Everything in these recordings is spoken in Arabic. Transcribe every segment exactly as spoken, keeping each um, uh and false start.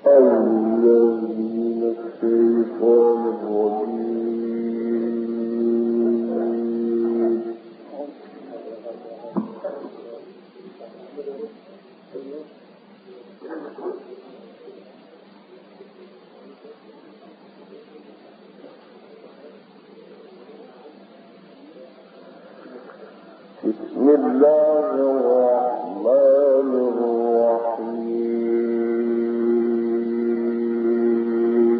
بسم الله الرحمن الرحيم.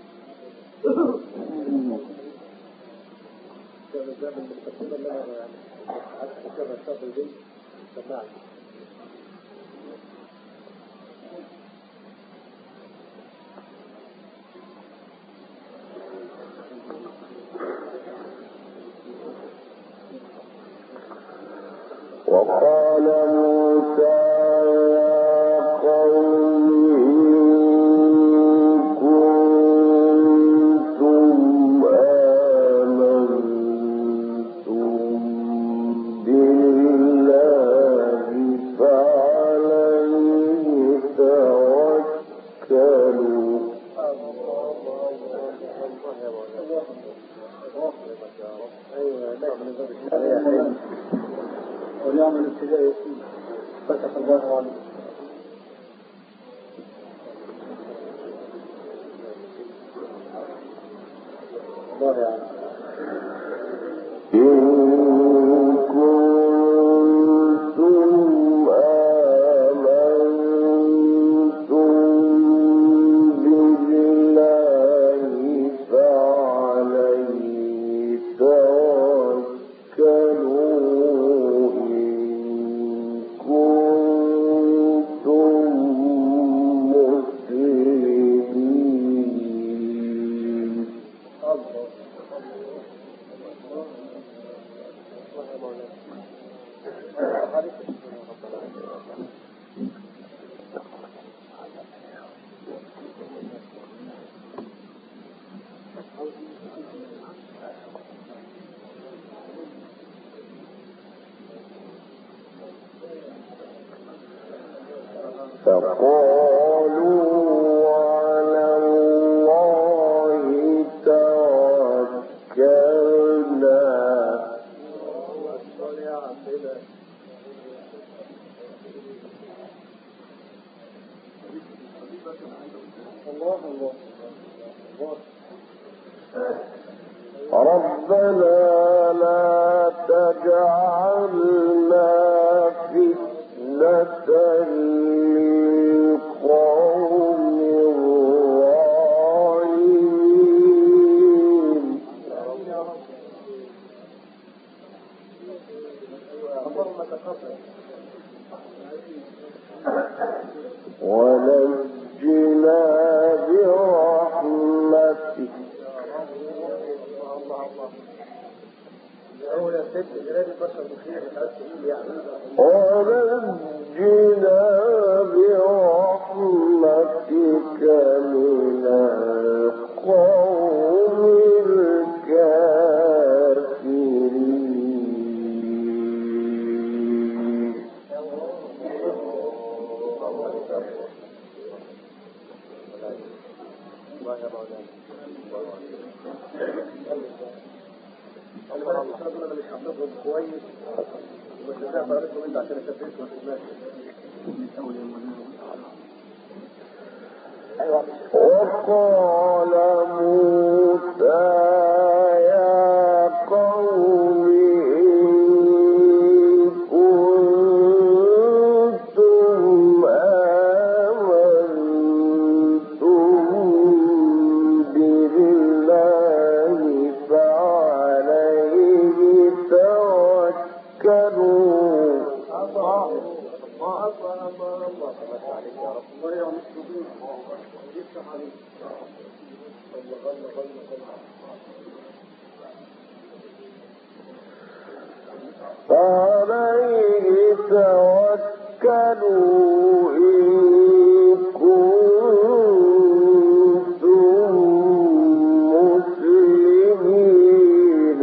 وقال موسى يا قوم إن كنتم آمنتم بالله فعليه توكلوا وليعمل ابتدائي فتح الله عليه. الله يعني إن كنتم آمنتم بالله فعليه توكلوا إن كنتم مسلمين. فقالوا على الله توكلنا ربنا لا تجعلنا فتنة للقوم الظالمين ونجنا برحمتك ونجنا برحمتك من القوم الكافرين. كويس ومش هتعرف عليكم انت عشان اشبهكم في الماشي. وقال موسى يا قوم إن كنتم آمنتم بالله فعليه توكلوا الله أكبر الله الله عليك يا رب. الله يوم الصديق يفتح عليك. الله الله الله فعليه توكلوا إن كنتم مسلمين.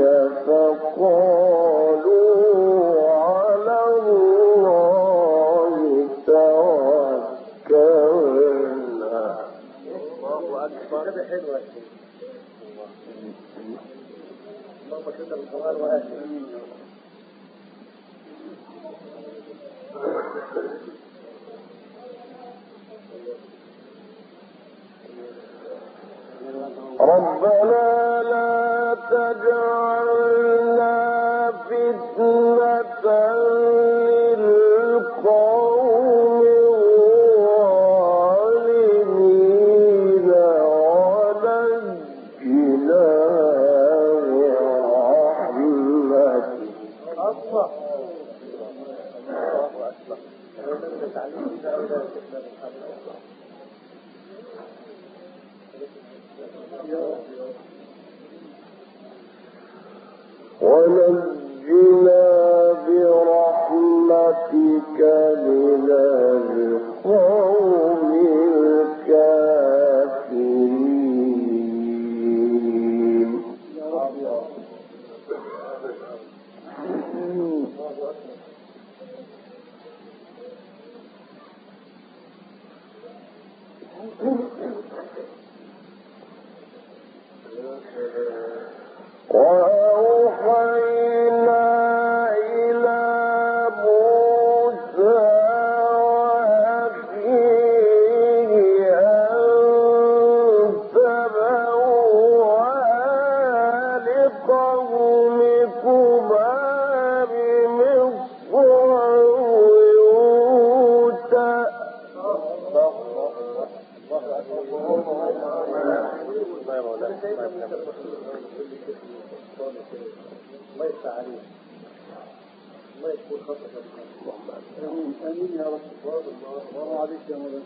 فقالوا على الله توكلنا كده حلوة اللهم كده بالقرآن وآخر ربنا لا تجعلنا فتنة للقوم الظالمين ونجنا برحمتك. الله الله أكبر. ونجنا برحمتك من القوم الكافرين. وأوحينا إلى موسى وأخيه أن تبوأ لقومكما بمصر بيوتا. الله يفتح عليك. الله يكون خطأ. آمين آمين يا رب. الله عليك يا مولانا.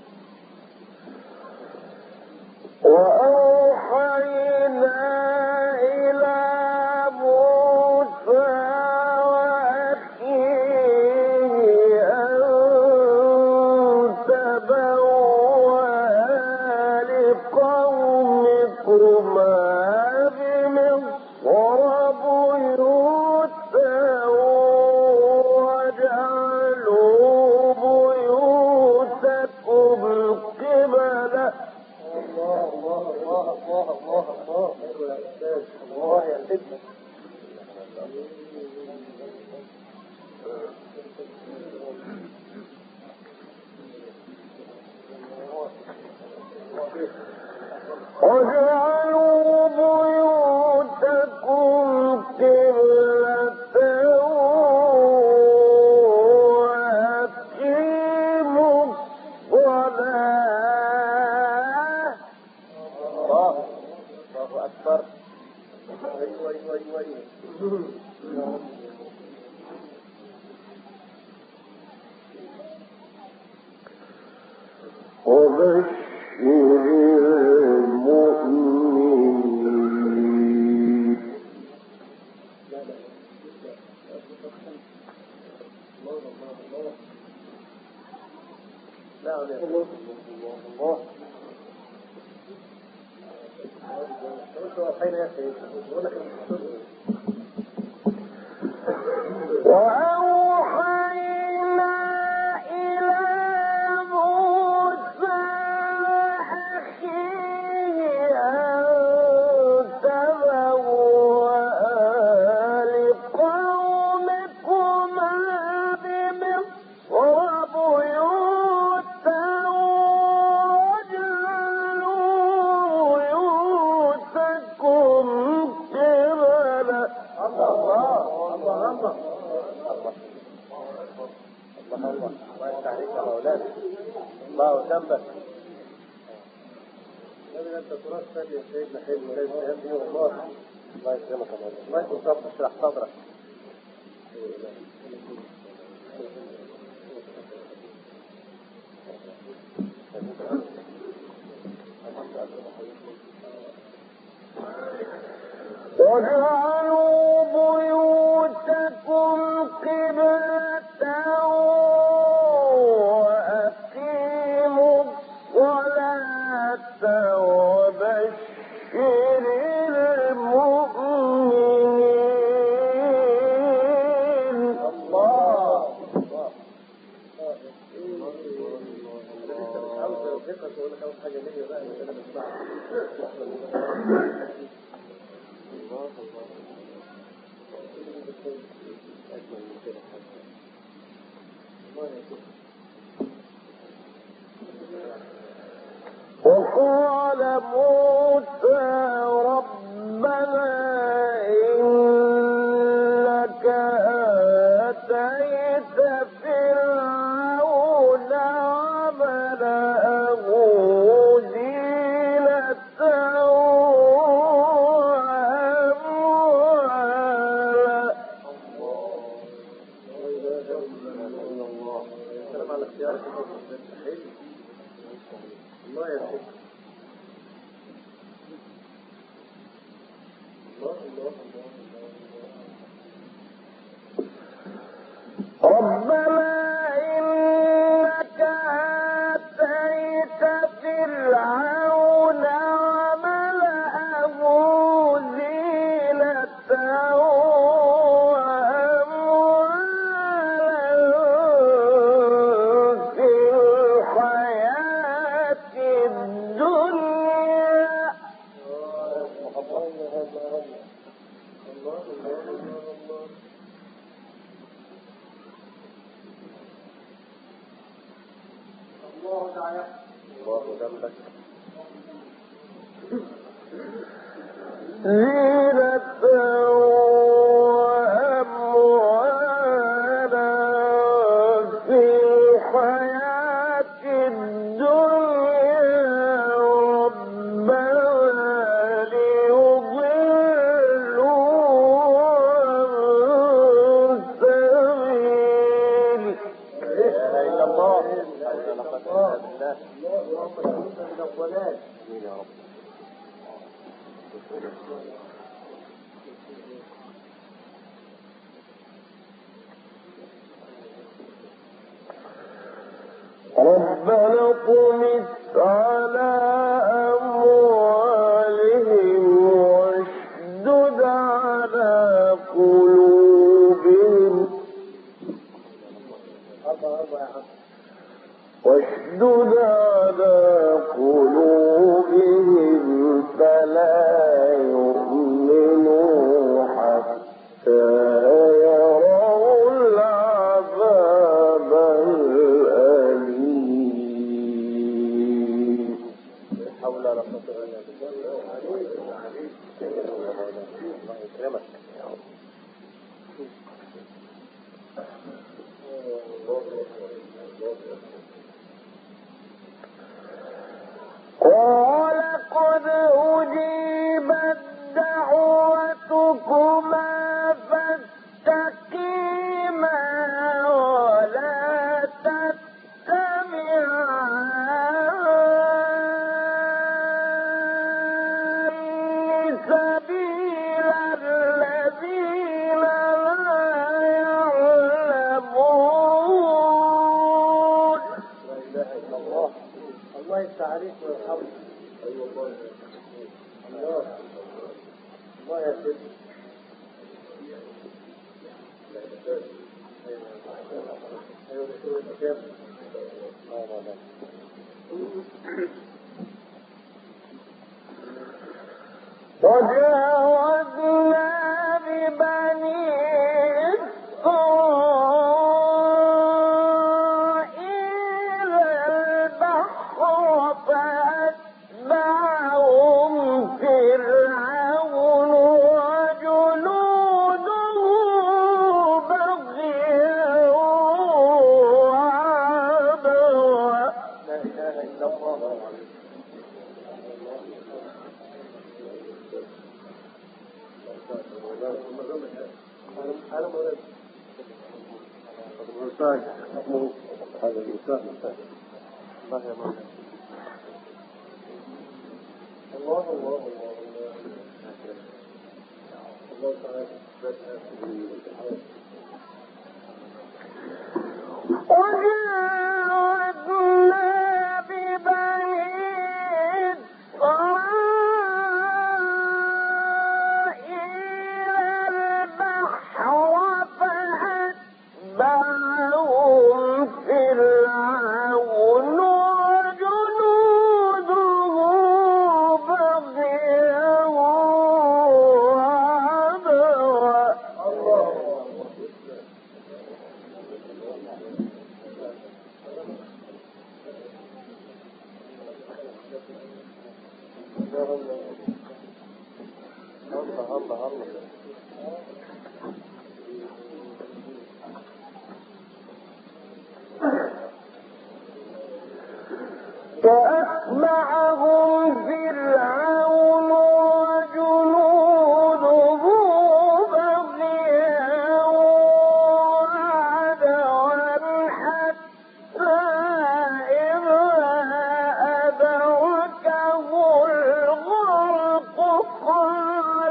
وأوحينا إلى موسى وأخيه أن تبوأ لقومكما وَاجْعَلُوا بُيُوتَكُمْ قِبْلَةً وَأَقِيمُوا الصَّلَاةَ. الله الله أكبر. أيوة أيوة أيوة أيوة. وبشر المؤمنين. نعم يا الله الله. وأوحينا يا سيدي بقول لك وأوحينا إلى موسى أخيه أن تبوأ لقومكما بمصر بيوتا واجعلوا بيوتكم قبلة. الله الله الله الله الله الله يفتح عليك يا مولانا. الله جنبك. لازم انت تراث ثاني يا سيدنا حلو لازم تهدي فيه والله. الله يكرمك يا مولانا. الله يكون صبر اشرح صدرك. واجعلوا بيوتكم قبلة وأقيموا الصلاة وبشر المؤمنين. الله الله. انا لسه مش عاوز اوقفك بس اقول لك اول حاجه ليا بقى انا بسمعها. الله الله اجمل من كده الله يا وقال موسى ربنا إنك آتيت فرعون وملأه زينة وأموالا. السلام على اختيارك الله يا سيدي. الله الله ربنا إنك آتيت فرعون وملأه زينة وأموالا في الحياة الدنيا. الله تعالى الله جنبك زينة وأموالا في الحياة الدنيا ربنا ليضلوا عن سبيلك. إلا الله لقد كان بالله اللهم كنت من الضلال آمين يا رب. ربنا اطمس على أموالهم واشدد على قلوبهم واشدد على قلوبهم فلا يؤمنوا حتى يروا العذاب الأليم. حول ولا قوة إلا بالله. الله يكرمك يا رب. قال قد أجيبت دعوتكما فاستقيما ولا تتبعان سبيل الذين لا يعلمون. لا إله إلا الله. الله يفتح عليك ويرحمك. أيوة الله الله الله يا سيدي. أيوة أيوة لا لا لا وجاوزنا ببني إسرائيل البحر فأتبعهم فرعون وجنوده بغيا وعدوا. لا إله إلا الله. أنا مولد الإنسان اسمه هذا الإنسان الله يا مولانا. الله الله الله الله تعالى وجاوزنا ببني إسرائيل البحر فأتبعهم فرعون وجنوده الله الله الله فأتبعهم فرعون وجنوده بغيا وعدوا حتى إذا أدركه الغرق قال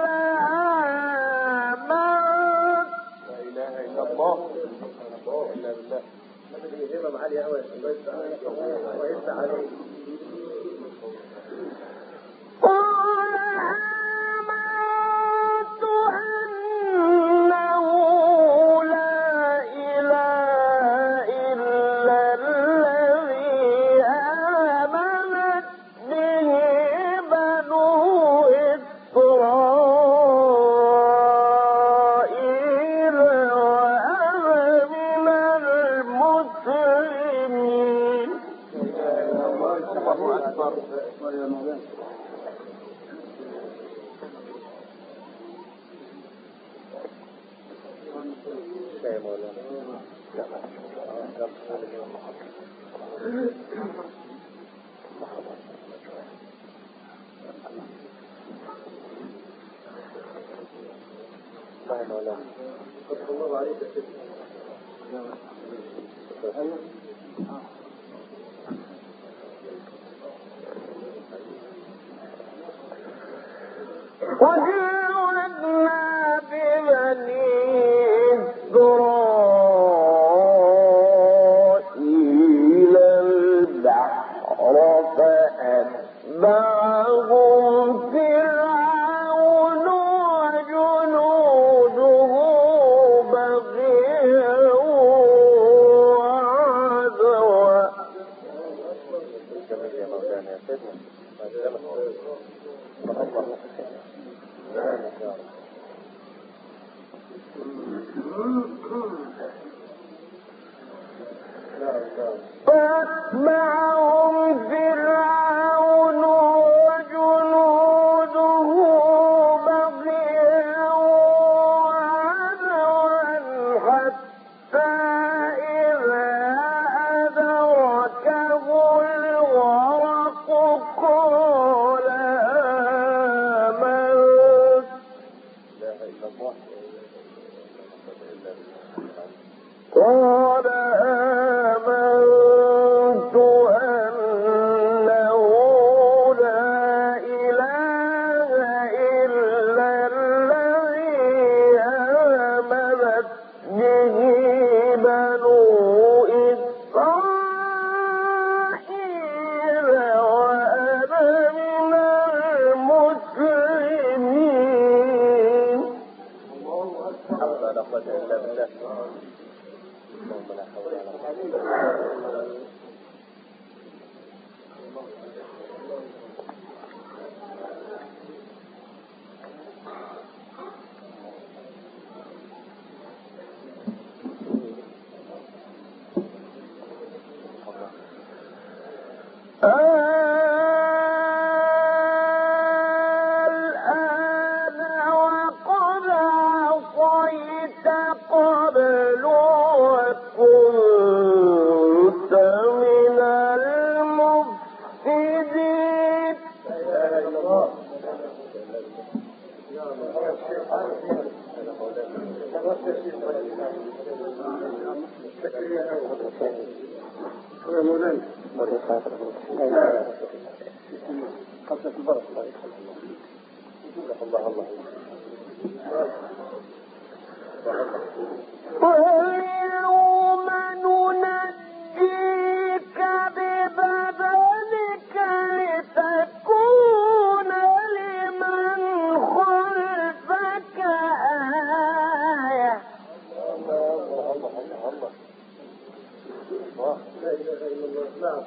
آمنت. لا إله إلا الله. لا إله إلا الله. هذه همم عالية أوي. الله يفتح عليك. الله يفتح عليك. قال آمنت أنه لا إله إلا الذي آمنت به بنو إسرائيل وأنا من المسلمين. الله أكبر. يا مولانا. يا مولانا. الله يا مولانا. فتح الله عليك يا سيدي. وجعلنا ببني إسرائيل البحر فأتبعهم فرعون وجنوده بغيا وعدوا. جميل يا مولانا يا سيدنا. فأتبعهم فرعون وجنوده بغيا وعدوا حتى إذا أدركه الغرق قال آمنت. لا إله إلا الله. قال آمنت أنه لا إله إلا الذي آمنت به بنو إسرائيل وأنا من المسلمين. الله أكبر. لا قوة إلا بالله. اللهم لا حول ولا قوة إلا بالله. الآن وقد عصيت قبل وكنت من المفسدين. لا إله إلا الله. يا مولانا. قصة البركة. الله الله. واليوم ننجيك ببدنك لتكون لمن خلفك آية. الله الله الله الله. لا إله إلا الله. نعم.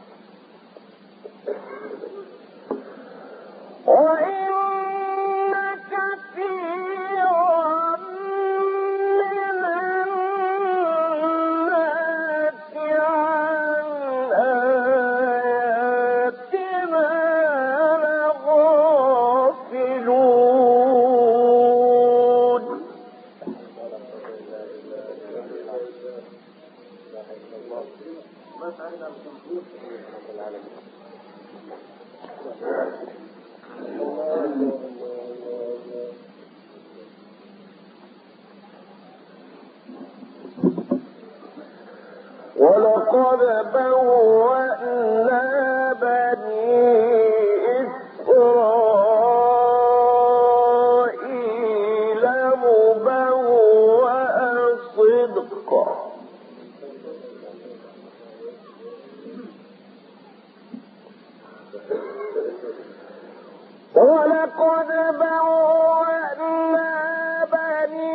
وإن ولقد بوأنا بني إسرائيل مبوأ صدق ولقد بوأنا بني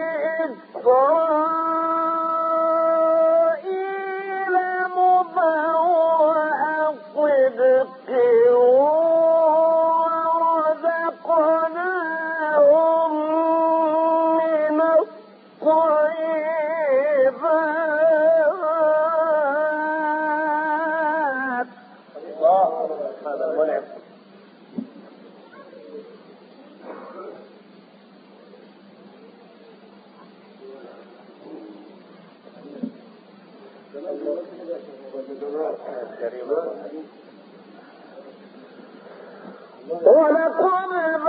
إسرائيل مبوأ صدق ورزقناهم من الطيبات. الله هذا المنعم. ولقد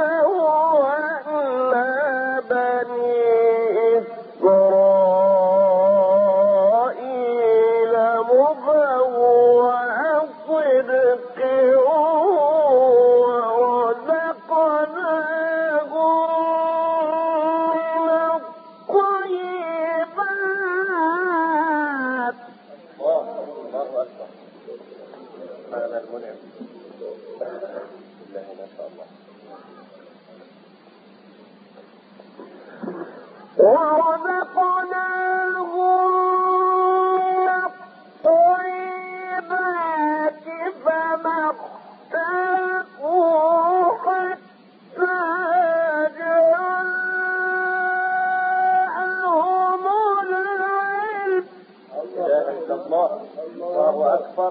بوأنا بني إسرائيل مبوأ صدق ورزقناهم من الطيبات. الله الله أكبر. هذا المنعم. بالله ما شاء الله. ورزقناهم من الطيبات فما اختلفوا حتى جاءهم العلم. لا إله إلا الله. الله أكبر.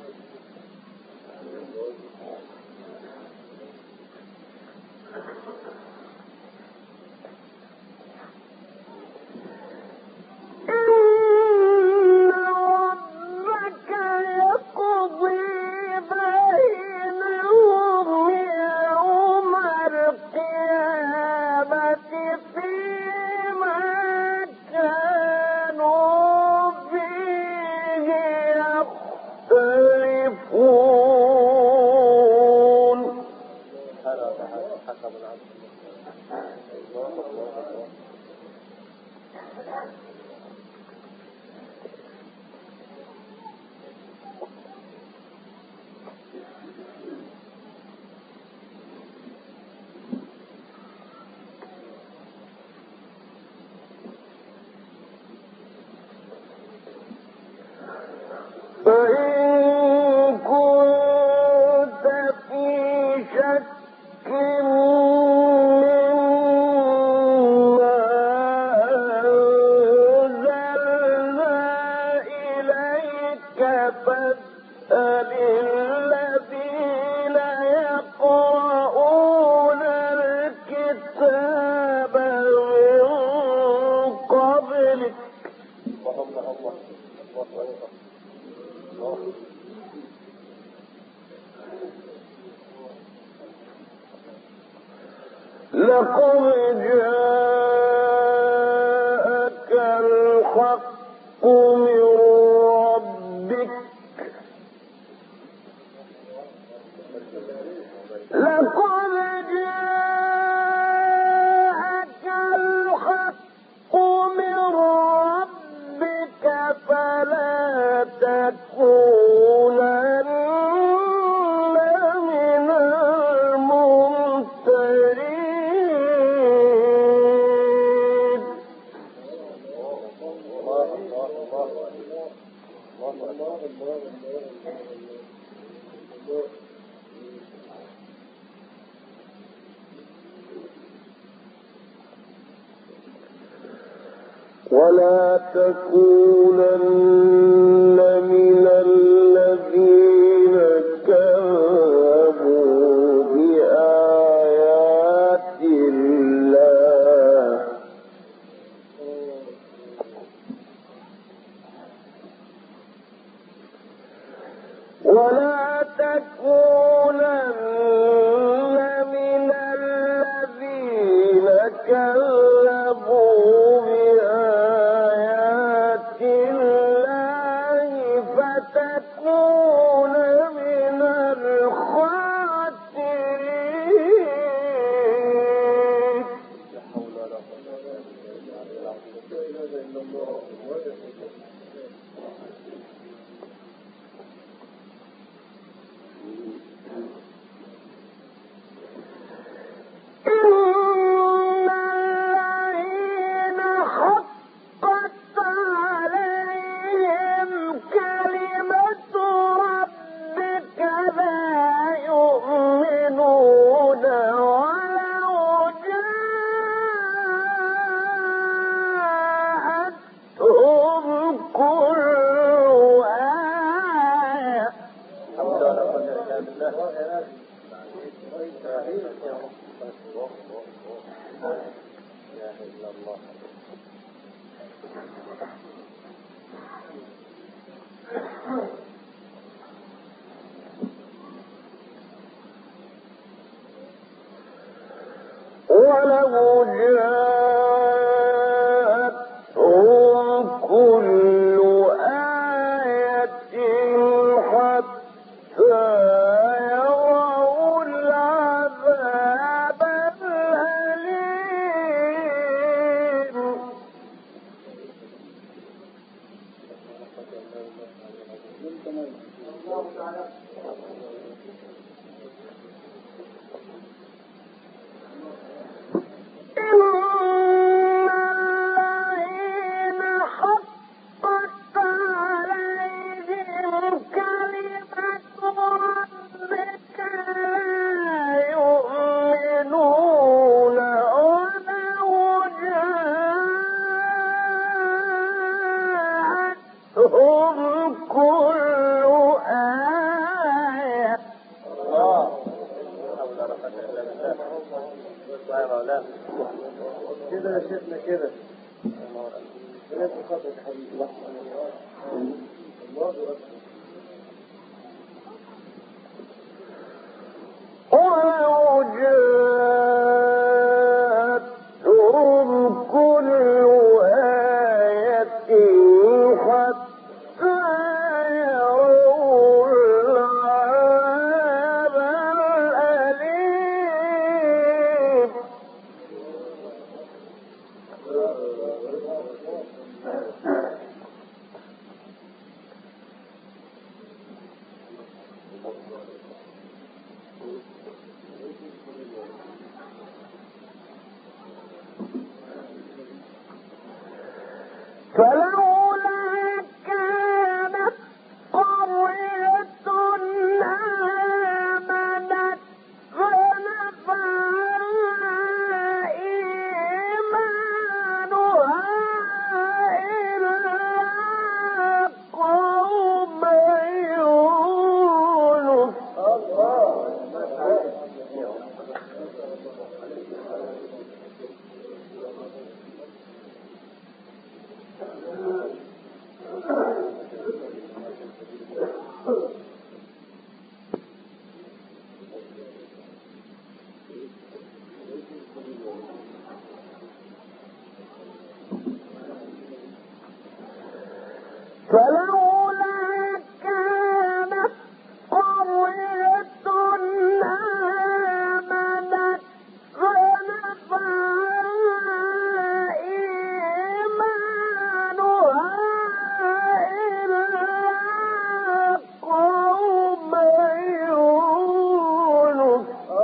فإن كنت في شك مما أنزلنا إليك فاسأل الذين يقرؤون الكتاب من قبلك. اللهم الله الله أكبر. لقد جاءك الحق من ربك لقد جاءك الحق من ربك فلا تكونن من الممترين. الله الله الله الله الله. ولا تكونن من الذين كذبوا بآيات الله ولا تكونن من الذين كذبوا بآيات الله فتكون من الخاسرين. ولو جاءتهم كل آية حتى يروا العذاب الأليم. كده يا شيخنا كده ثلاث خطوات حبيبي. الله أكبر. ولو جاءتهم كل آية حتى يروا العذاب الأليم. فلولا كانت قرية آمنت فنفعها إيمانها إلا قوم يونس. فلولا كانت قرية آمنت فنفعها إيمانها إلا قوم يونس.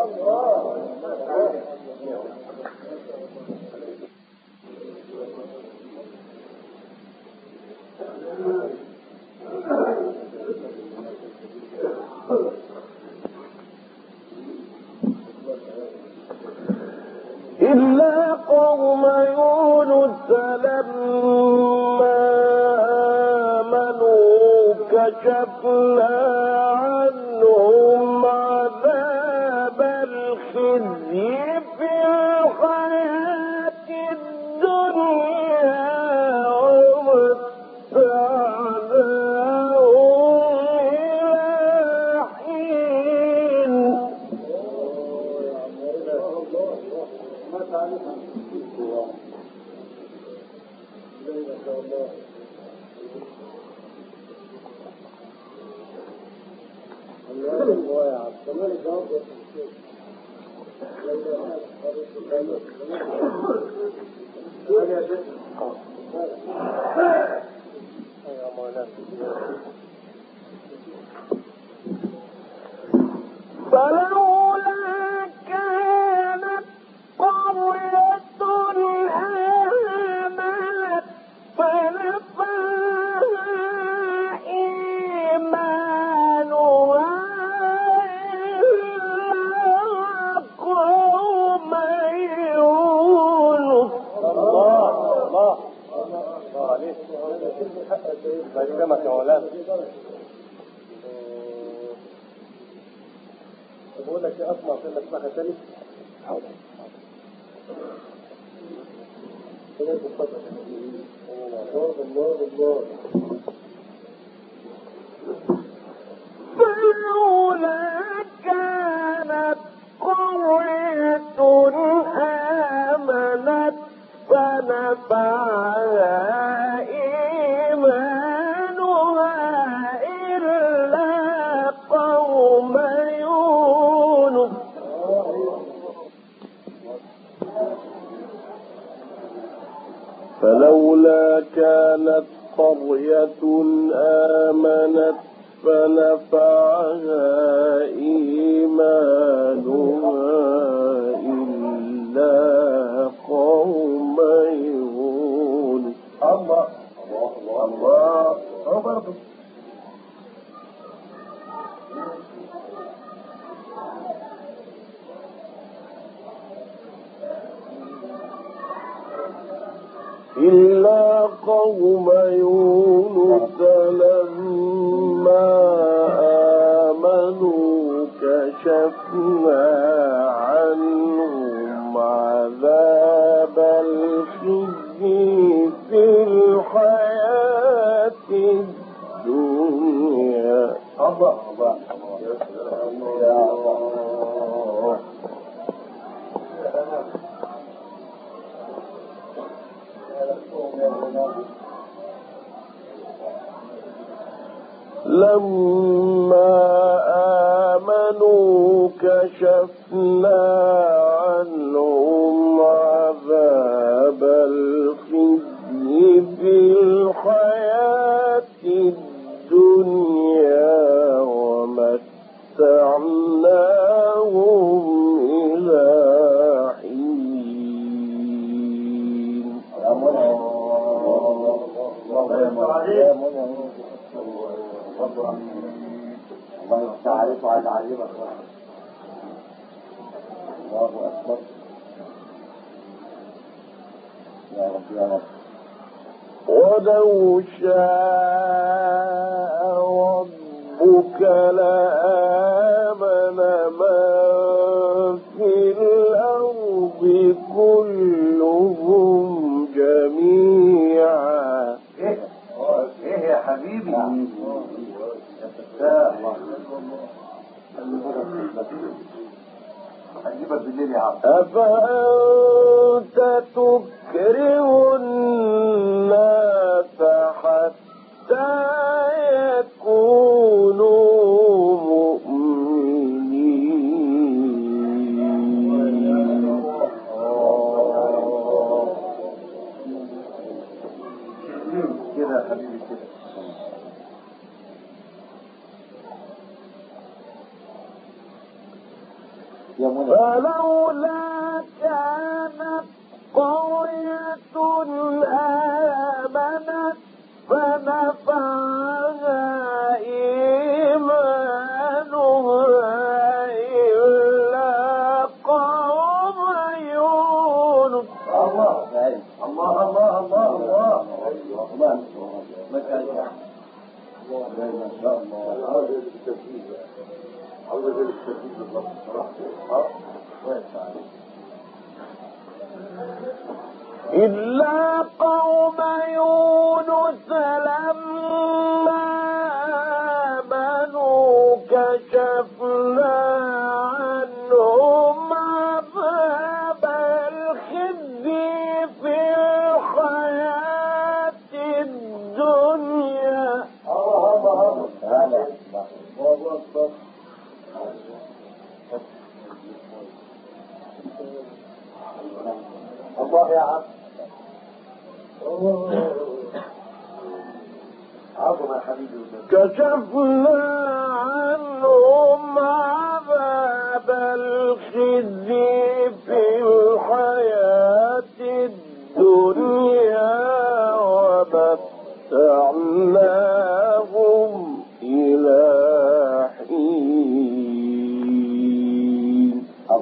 إلا قوم يونس لما آمنوا كشفنا عنهم عذاب الخزي في الحياة الدنيا ومتعناهم إلى الله يا عبد كمان الجواب ده فلولا كانت قرية آمنت فنفعها إيمانها إلا قوم يونس. الله الله الله عليك ما يكرمك يا مولانا. بقول لك يا اسمع في اسمعها تاني. حاضر الله الله الله. فلولا كانت قرية آمنت فنفعها إيمانها إلا قوم يونس. فلولا كانت قرية آمنت فنفعها إيمانها إلا قوم يونس. الله الله الله هو برضه إلا قوم يونس لما آمنوا كشفنا عنهم عذاب الخزي في الحياة الدنيا. الله الله يا الله. لما آمنوا كشفنا عنهم عذاب الخزي في الحياة الدنيا ومتعناهم إلى حين. الله يستعرف على عجيبك. الله أكبر يا رب يا رب. ولو شاء ربك لآمن من في الأرض كلهم جميعا. إيه إيه يا حبيبي يا فتاة الله هجيبك بالليل يا عم. أفأنت تكره الناس حتى يكونوا مؤمنين. كده يا حبيبي كده. فلولا كانت قرية آمنت فنفعها إيمانها إلا قوم يونس. الله الله الله الله الله الله ما شاء الله ما شاء الله. عاوز التسجيل عاوز التسجيل بالضبط صراحة. إلا قوم يونس لما آمنوا كشفنا عنهم عذاب الخزي في الحياة الدنيا. الله الله الله الله أكبر. الله يا عم. عظم يا حبيبي. كشفنا عنهم عذاب الخزي في الحياة الدنيا ومتعناهم إلى حين.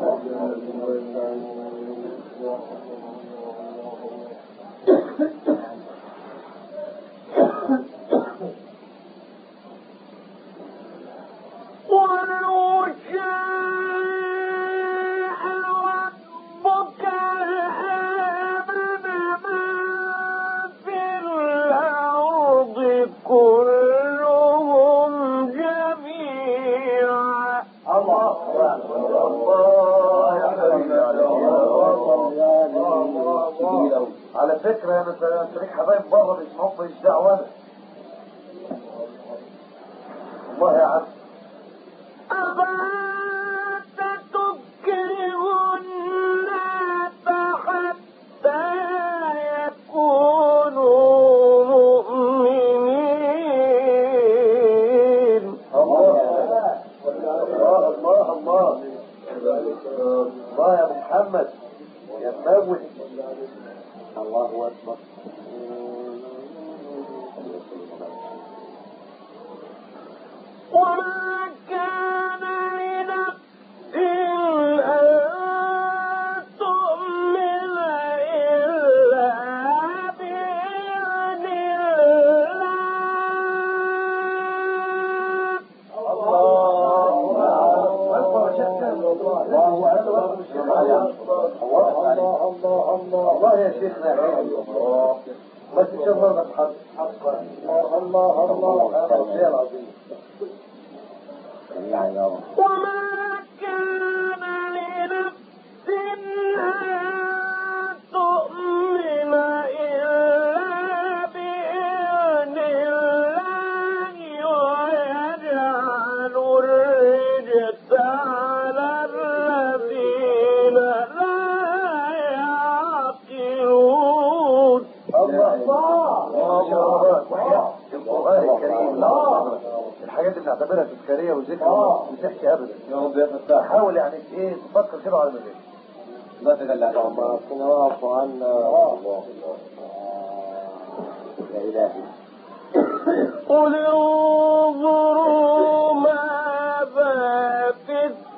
ولو شاء ربك لآمن من في الأرض كلهم جميعا. الله الله يا حبيبي. على فكرة أنا شريك حبايب بره بيسمعوك ماليش دعوة أنا. والله يا عم. أفأنت تكره الناس حتى يكونوا مؤمنين. الله الله الله الله الله يا محمد يا مموت. الله أكبر. وما كان لنفس أن تؤمن إلا بإذن الله. الله يا شيخنا يا الله. بس ان شاء الله نتحدث. الله الله يا العظيم. وما كان لنفس أن تؤمن إلا بإذن الله ويجعل الرجس على الذين لا يعقلون. الله الله وحياة القرآن الكريم. الحاجات اللي نعتبرها تذكارية وذكر مش تحكي ابدا. يا رب يا فتاح حاول يعني ايه تفكر كده على مزاجك. لا تجلى على الله. اعف عنا يا الهي. قل انظروا ماذا في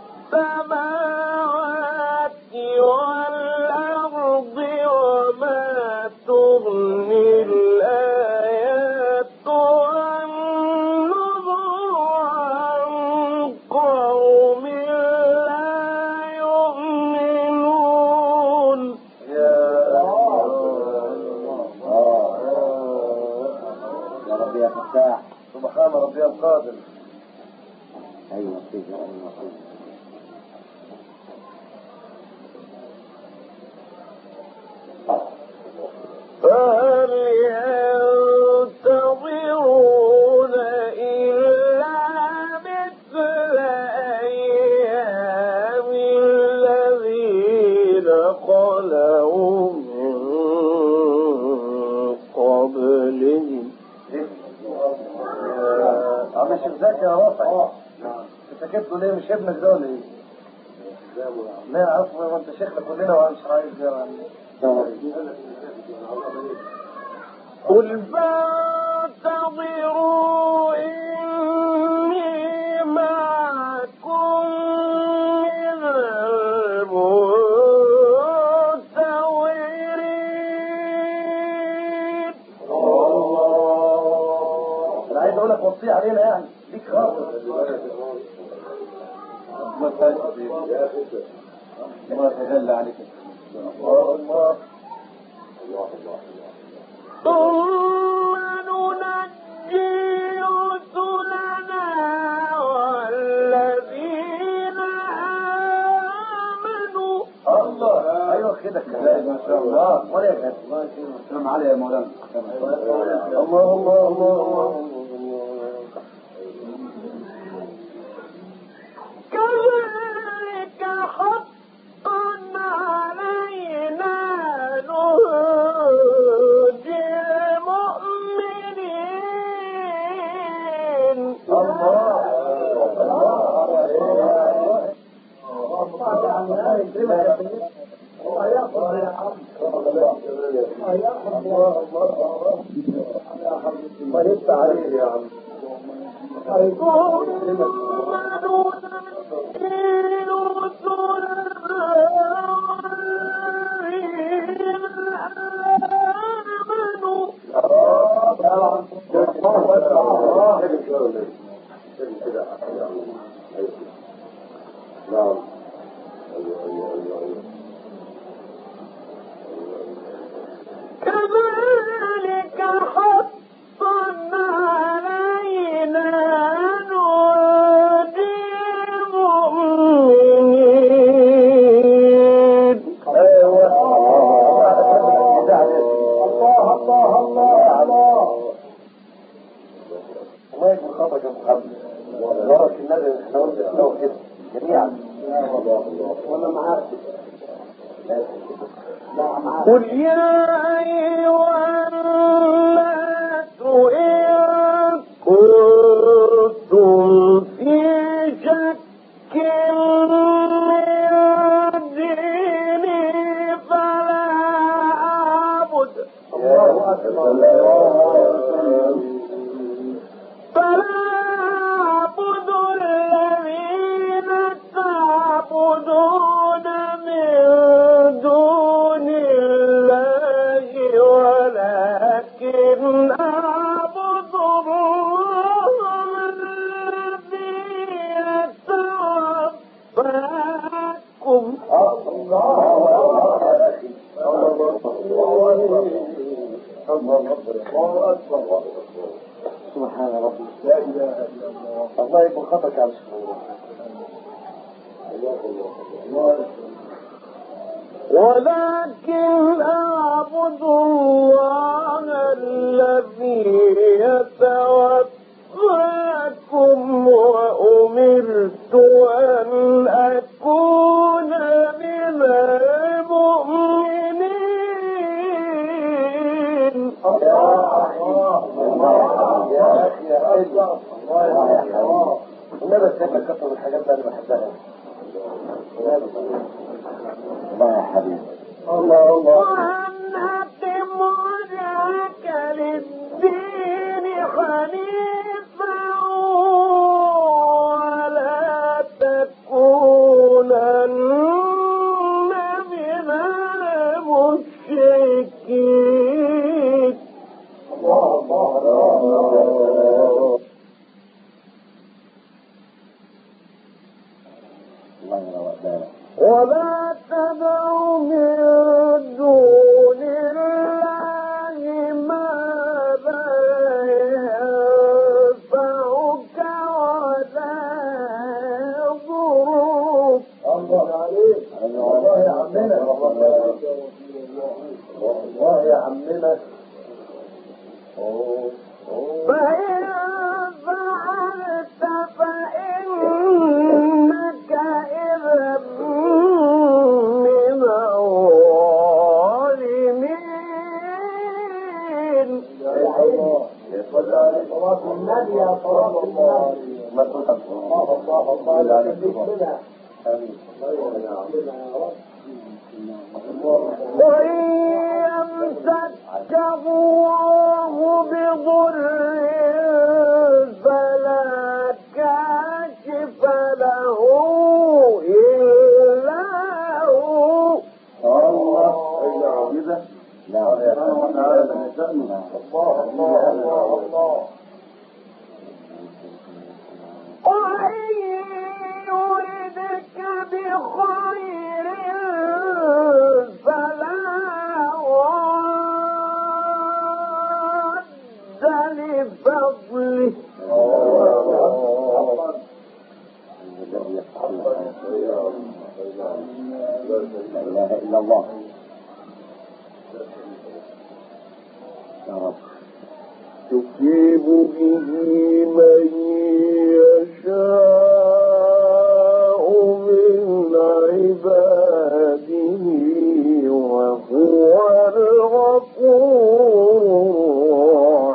السماوات والأرض وما تغني الآيات والنذر عن قوم لا يؤمنون. يا يا رب يا فتاح. سبحان ربي القادر. ايوه كده ايوه كده. فهل ينتظرون إلا مثل أيام الذين خلوا من قبلهم. عم الشيخ زكي يا رافع. انت سكت له ليه؟ مش ابنك ده ولا ايه؟ لا عفوا وانت شيخنا كلنا وانا مش عايز يا عم. قل فانتظروا إني معكم من المنتظرين. انا عايز اقول لك وصيه علينا يعني ليك خاطر. الله يتجلى عليك. الله الله الله الله. ثم ننجي رسلنا والذين آمنوا. الله ايوه كده كده ما شاء الله. ولا يا كده الله يسلمك. السلام عليكم يا مولانا. الله الله الله. كذلك حقا علينا نصر الله يكرمك يا سيدي. الله ياخذ يا عم. الله ياخذ الله الله الله يفتح عليك يا عم. نعم. كذلك حقا علينا ننجي المؤمنين. ايوه الله الله الله الله الله يكون خطأ يا محمد. بارك النبي احنا قلنا كده وكده جميعا. ولا معاك؟ قل يا أيها الناس إن كنتم في شك من ديني فلا أعبد الله أكبر فلا أعبد الذين تعبدون من دون الله ولكن أعبد الله الذي يتوفاكم. سبحان ربي لا اله الا الله. الله يكون خطأك على الشيخ. ولكن أعبد الله الذي يتوفاكم وأمرت أن أكون من المؤمنين. يا أخي يا الله الله النبي سيبك كتر الحاجات اللي أنا بحبها. الله يا حبيبي. الله الله. وأن أقم وجهك للدين حنيفا ولا تكونن من المشركين. الله الله الله. ولا تدع من دون الله ما لا ينفعك ولا يضرك. الله عليك. الله يا عمنا. الله يا عمنا. فإن فعلت فإنك إذا من الظالمين. يا صلاة النبي يا صلاة الله. ما تقول الله الله الله عليك. آمين. وإن يمسك الله بضر فلا كاشف له إلا هو. الله كده. لا الله الله الله. وإن يردك بخير فلا راد لفضله. لا اله الا الله. يا رب تصيب به من يشاء من عباده وهو الغفور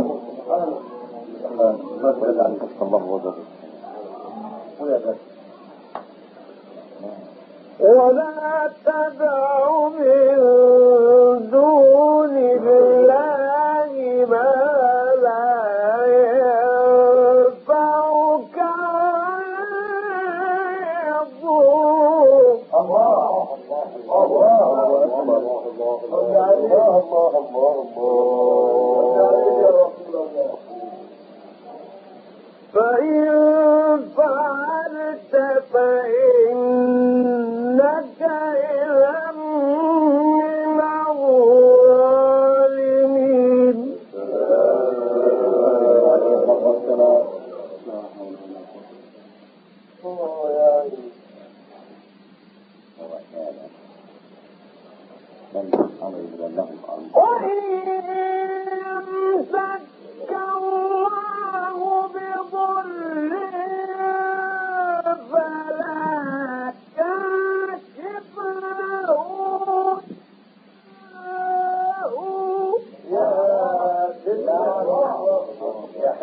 الرحيم. الله وجل. ويا بس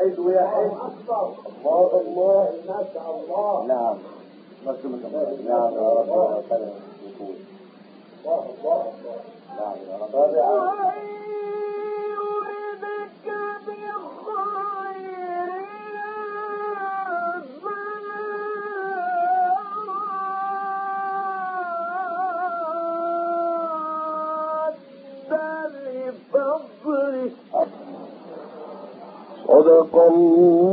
واحد واحد. الله الله ما شاء الله. نعم. نعم يا رب الله الله. نعم يا رب. صدق الله